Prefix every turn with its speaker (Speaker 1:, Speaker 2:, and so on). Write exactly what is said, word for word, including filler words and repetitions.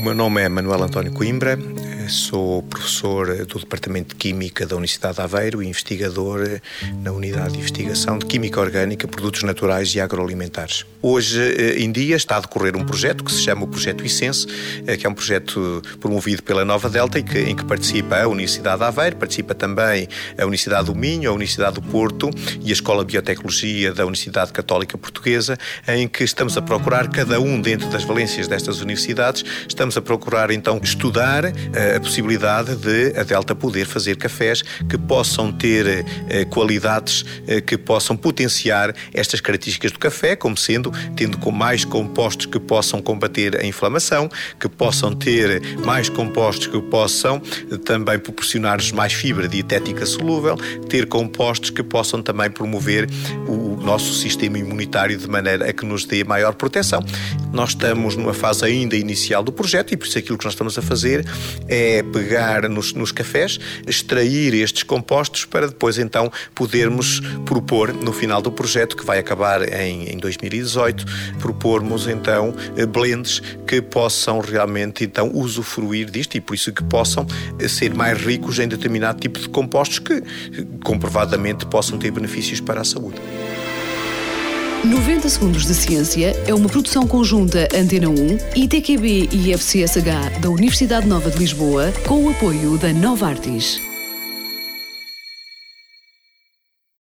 Speaker 1: meu nome é Manuel António Coimbra, sou professor do Departamento de Química da Universidade de Aveiro e investigador na Unidade de Investigação de Química Orgânica, Produtos Naturais e Agroalimentares. Hoje em dia está a decorrer um projeto que se chama o Projeto Icense, que é um projeto promovido pela Nova Delta e que, em que participa a Universidade de Aveiro, participa também a Universidade do Minho, a Universidade do Porto e a Escola de Biotecnologia da Universidade Católica Portuguesa, em que estamos a procurar, cada um dentro das valências destas universidades, estamos a procurar então estudar a possibilidade de a Delta poder fazer cafés que possam ter eh, qualidades eh, que possam potenciar estas características do café, como sendo, tendo com mais compostos que possam combater a inflamação, que possam ter mais compostos que possam eh, também proporcionar-nos mais fibra dietética solúvel, ter compostos que possam também promover o nosso sistema imunitário de maneira a que nos dê maior proteção. Nós estamos numa fase ainda inicial do projeto e por isso aquilo que nós estamos a fazer é pegar nos, nos cafés, extrair estes compostos para depois então podermos propor no final do projeto, que vai acabar em, em dois mil e dezoito, propormos então blends que possam realmente então usufruir disto e por isso que possam ser mais ricos em determinado tipo de compostos que comprovadamente possam ter benefícios para a saúde.
Speaker 2: noventa Segundos de Ciência é uma produção conjunta Antena um, I T Q B e I F C S H da Universidade Nova de Lisboa, com o apoio da Novartis.